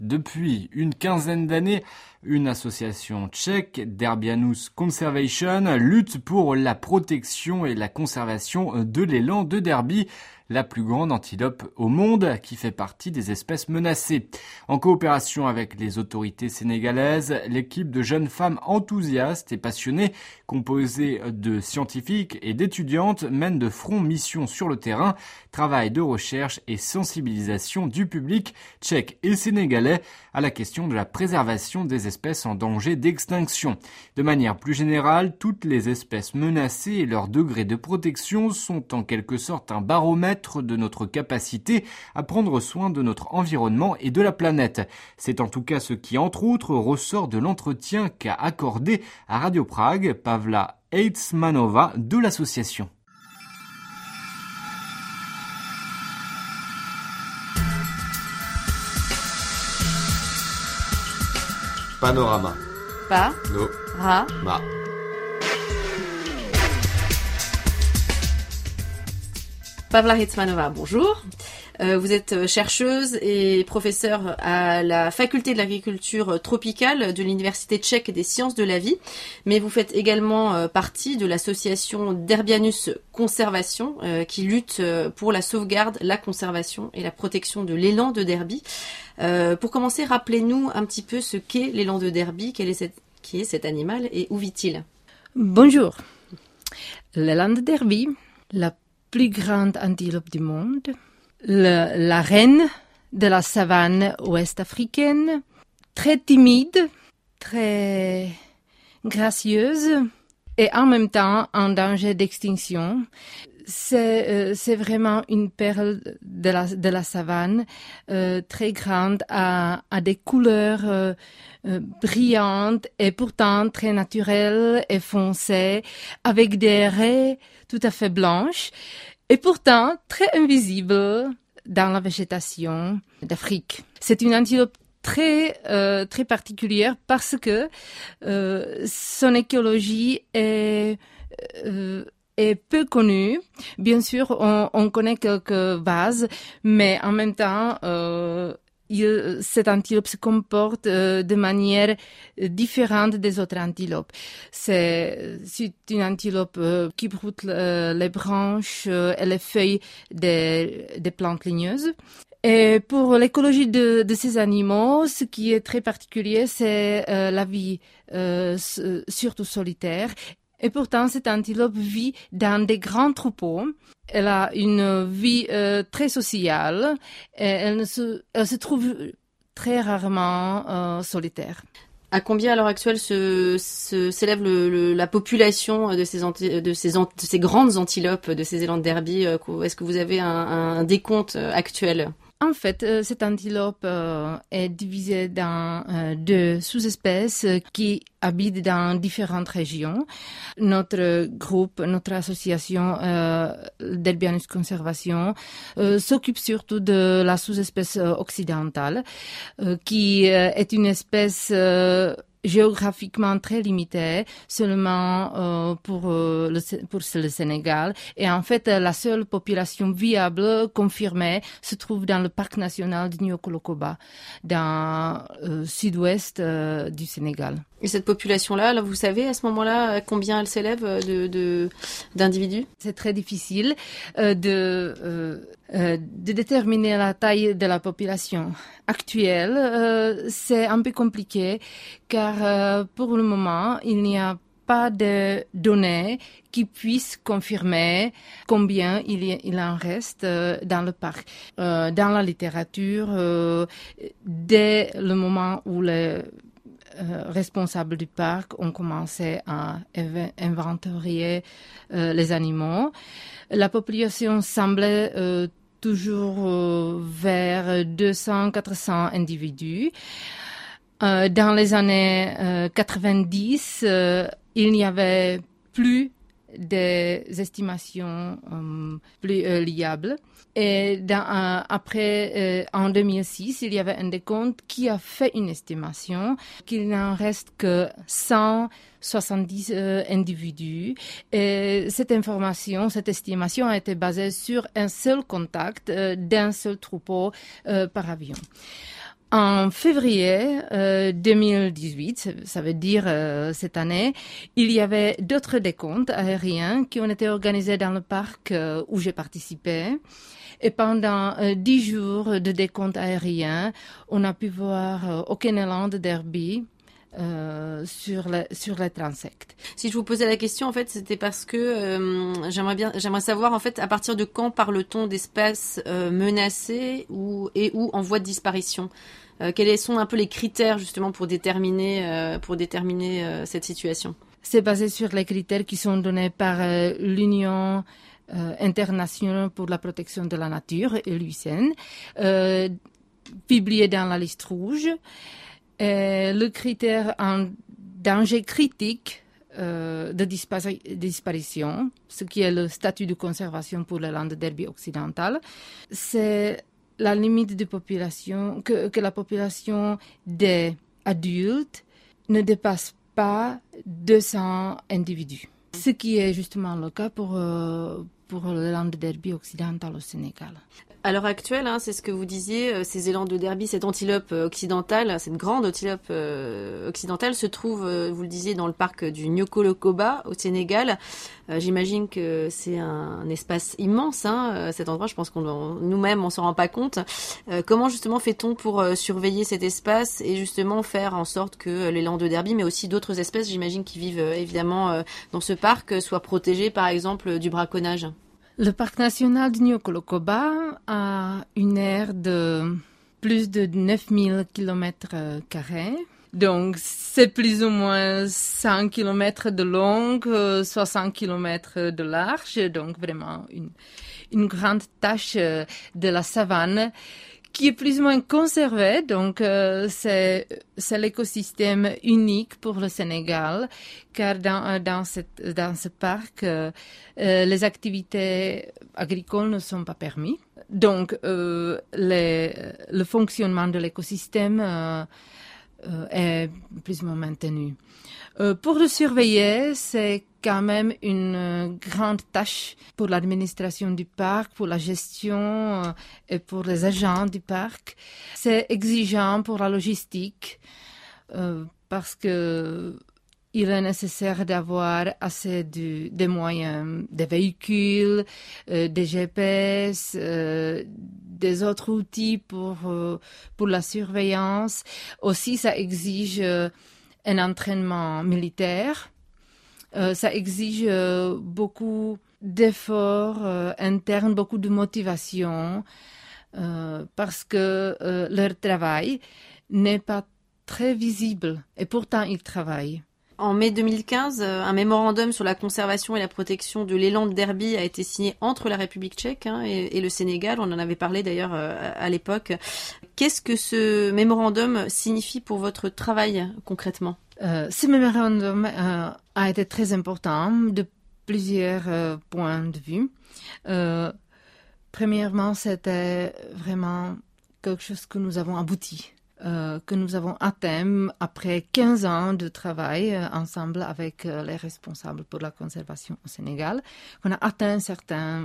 Depuis une quinzaine d'années, une association tchèque, Derbianus Conservation, lutte pour la protection et la conservation de l'élan de Derby, la plus grande antilope au monde qui fait partie des espèces menacées. En coopération avec les autorités sénégalaises, l'équipe de jeunes femmes enthousiastes et passionnées, composée de scientifiques et d'étudiantes, mène de front mission sur le terrain, travail de recherche et sensibilisation du public tchèque et sénégalais à la question de la préservation des espèces en danger d'extinction. De manière plus générale, toutes les espèces menacées et leur degré de protection sont en quelque sorte un baromètre de notre capacité à prendre soin de notre environnement et de la planète. C'est en tout cas ce qui, entre autres, ressort de l'entretien qu'a accordé à Radio Prague Pavla Heitzmanova de l'association. Panorama. Pa. No. Ra. Ma. Pavla Heitzmanova, bonjour. Vous êtes chercheuse et professeure à la faculté de l'agriculture tropicale de l'Université tchèque des sciences de la vie, mais vous faites également partie de l'association Derbianus Conservation qui lutte pour la sauvegarde, la conservation et la protection de l'élan de Derby. Pour commencer, rappelez-nous un petit peu ce qu'est l'élan de Derby, qui est cet animal et où vit-il? Bonjour. L'élan de Derby, la plus grande antilope du monde, la reine de la savane ouest-africaine, très timide, très gracieuse et en même temps en danger d'extinction. C'est vraiment une perle de la savane, très grande, à des couleurs brillantes et pourtant très naturelles et foncées, avec des raies tout à fait blanches et pourtant très invisibles dans la végétation d'Afrique. C'est une antilope très particulière parce que son écologie est peu connue. Bien sûr, on connaît quelques bases, mais en même temps, cette antilope se comporte de manière différente des autres antilopes. C'est une antilope qui broute les branches et les feuilles des plantes ligneuses. Et pour l'écologie de ces animaux, ce qui est très particulier, c'est la vie surtout solitaire. Et pourtant, cette antilope vit dans des grands troupeaux. Elle a une vie très sociale et elle se trouve très rarement solitaire. À combien à l'heure actuelle s'élève la population de ces grandes antilopes, de ces élans de Derby? Est-ce que vous avez un décompte actuel? En fait, cette antilope est divisée dans deux sous-espèces qui habitent dans différentes régions. Notre groupe, notre association Derbianus Conservation s'occupe surtout de la sous-espèce occidentale qui est une espèce géographiquement très limitée, seulement pour le Sénégal. Et en fait, la seule population viable confirmée se trouve dans le parc national de Niokolo-Koba, dans le sud-ouest du Sénégal. Et cette population-là, vous savez à ce moment-là combien elle s'élève d'individus? C'est très difficile de déterminer la taille de la population actuelle. C'est un peu compliqué car pour le moment, il n'y a pas de données qui puissent confirmer combien il en reste dans le parc. Dans la littérature, dès le moment où les responsables du parc ont commencé à inventorier les animaux, la population semblait toujours vers 200-400 individus. Dans les années 90, il n'y avait plus des estimations plus liables. Et après, en 2006, il y avait un décompte qui a fait une estimation qu'il n'en reste que 170 individus. Et cette estimation a été basée sur un seul contact d'un seul troupeau par avion. En février 2018, ça veut dire cette année, il y avait d'autres décomptes aériens qui ont été organisés dans le parc où j'ai participé. Et pendant 10 jours de décompte aérien, on a pu voir aucun élan de derby sur les transects. Si je vous posais la question, en fait, c'était parce que j'aimerais savoir, en fait, à partir de quand parle-t-on d'espaces menacés ou en voie de disparition? Quels sont un peu les critères justement pour déterminer cette situation? C'est basé sur les critères qui sont donnés par l'Union internationale pour la protection de la nature, l'UICN, publié dans la liste rouge. Le critère en danger critique de disparition, ce qui est le statut de conservation pour les landes d'Derby occidentales, c'est la limite de population, que la population des adultes ne dépasse pas 200 individus. Ce qui est justement le cas pour les landes d'Derby occidentales au Sénégal. À l'heure actuelle, c'est ce que vous disiez, ces élans de derby, cette antilope occidentale, cette grande antilope occidentale se trouve, vous le disiez, dans le parc du Niokolo-Koba au Sénégal. J'imagine que c'est un espace immense, cet endroit. Je pense nous-mêmes, on s'en rend pas compte. Comment justement fait-on pour surveiller cet espace et justement faire en sorte que l'élan de derby, mais aussi d'autres espèces, j'imagine, qui vivent évidemment dans ce parc, soient protégées, par exemple, du braconnage? Le parc national du Niokolo-Koba a une aire de plus de 9000 km². Donc, c'est plus ou moins 100 km de long, 60 km de large. Donc, vraiment une grande tâche de la savane qui est plus ou moins conservé. Donc, c'est l'écosystème unique pour le Sénégal, car dans ce parc, les activités agricoles ne sont pas permises. Donc, le fonctionnement de l'écosystème est plus ou moins maintenu. Pour le surveiller, c'est quand même une grande tâche pour l'administration du parc, pour la gestion et pour les agents du parc. C'est exigeant pour la logistique parce que il est nécessaire d'avoir assez des moyens, des véhicules, des GPS, des autres outils pour la surveillance. Aussi, ça exige un entraînement militaire. Ça exige beaucoup d'efforts internes, beaucoup de motivation, parce que leur travail n'est pas très visible. Et pourtant, ils travaillent. En mai 2015, un mémorandum sur la conservation et la protection de l'élan de derby a été signé entre la République tchèque et le Sénégal. On en avait parlé d'ailleurs à l'époque. Qu'est-ce que ce mémorandum signifie pour votre travail concrètement ? Ce mémorandum a été très important de plusieurs points de vue. Premièrement, c'était vraiment quelque chose que nous avons abouti. Que nous avons atteint après 15 ans de travail ensemble avec les responsables pour la conservation au Sénégal. On a atteint un certain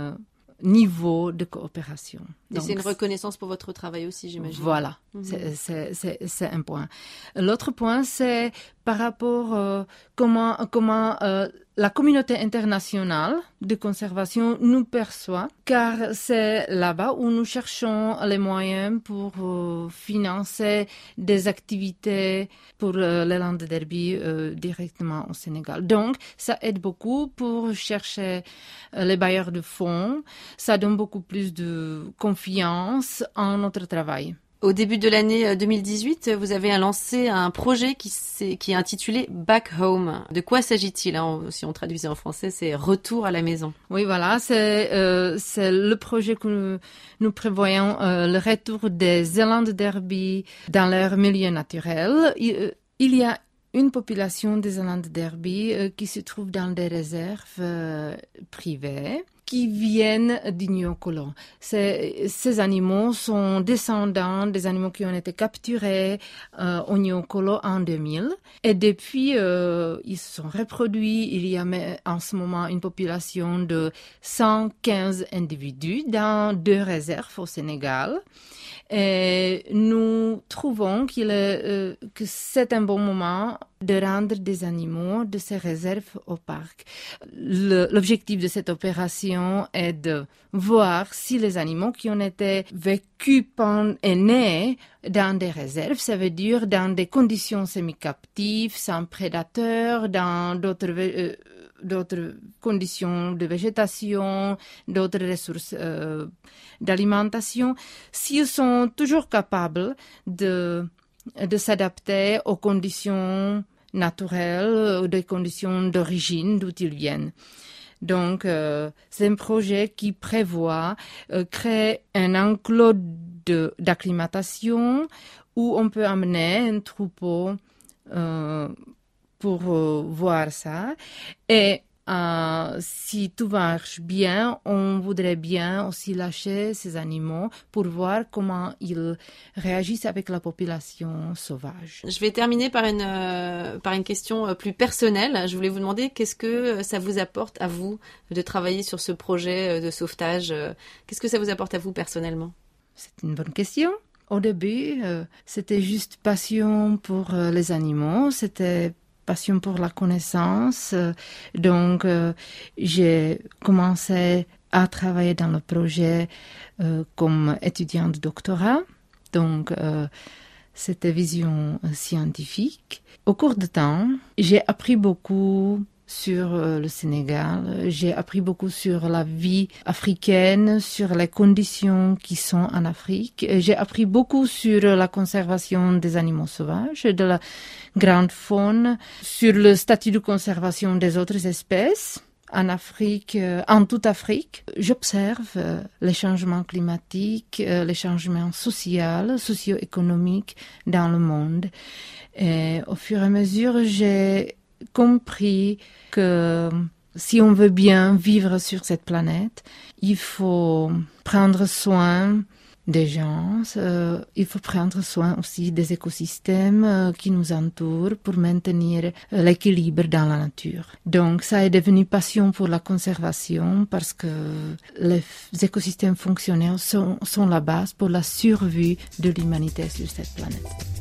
niveau de coopération. Et c'est une reconnaissance pour votre travail aussi, j'imagine. Voilà, c'est un point. L'autre point, c'est par rapport comment la communauté internationale de conservation nous perçoit, car c'est là-bas où nous cherchons les moyens pour financer des activités pour l'élan de derby directement au Sénégal. Donc, ça aide beaucoup pour chercher les bailleurs de fonds. Ça donne beaucoup plus de confiance en notre travail. Au début de l'année 2018, vous avez lancé un projet qui est intitulé Back Home. De quoi s'agit-il si on traduisait en français, c'est Retour à la maison. Oui, voilà, c'est le projet que nous prévoyons, le retour des élans de derby dans leur milieu naturel. Il y a une population des élans de derby qui se trouve dans des réserves privées, qui viennent du Niokolo. Ces animaux sont descendants des animaux qui ont été capturés au Niokolo en 2000. Et depuis, ils se sont reproduits. Il y a en ce moment une population de 115 individus dans 2 réserves au Sénégal. Et nous trouvons que c'est un bon moment de rendre des animaux de ces réserves au parc. L'objectif de cette opération est de voir si les animaux qui ont été vécus et nés dans des réserves, ça veut dire dans des conditions semi-captives, sans prédateurs, dans d'autres conditions de végétation, d'autres ressources d'alimentation, s'ils sont toujours capables de s'adapter aux conditions naturelles, aux conditions d'origine d'où ils viennent. Donc, c'est un projet qui prévoit créer un enclos d'acclimatation où on peut amener un troupeau pour voir ça. Et si tout marche bien, on voudrait bien aussi lâcher ces animaux pour voir comment ils réagissent avec la population sauvage. Je vais terminer par une question plus personnelle. Je voulais vous demander qu'est-ce que ça vous apporte à vous de travailler sur ce projet de sauvetage. Qu'est-ce que ça vous apporte à vous personnellement? C'est une bonne question. Au début, c'était juste passion pour les animaux. C'était passion pour la connaissance. Donc, j'ai commencé à travailler dans le projet comme étudiante de doctorat. Donc, c'était vision scientifique. Au cours du temps, j'ai appris beaucoup sur le Sénégal. J'ai appris beaucoup sur la vie africaine, sur les conditions qui sont en Afrique. J'ai appris beaucoup sur la conservation des animaux sauvages, de la grande faune, sur le statut de conservation des autres espèces en Afrique, en toute Afrique. J'observe les changements climatiques, les changements sociaux, socio-économiques dans le monde. Et au fur et à mesure, j'ai compris que si on veut bien vivre sur cette planète, il faut prendre soin des gens, il faut prendre soin aussi des écosystèmes qui nous entourent pour maintenir l'équilibre dans la nature. Donc ça est devenu passion pour la conservation parce que les écosystèmes fonctionnels sont la base pour la survie de l'humanité sur cette planète.